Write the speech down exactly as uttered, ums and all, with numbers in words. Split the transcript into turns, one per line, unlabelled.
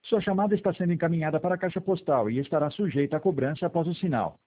Sua chamada está sendo encaminhada para a caixa postal e estará sujeita a cobrança após o sinal.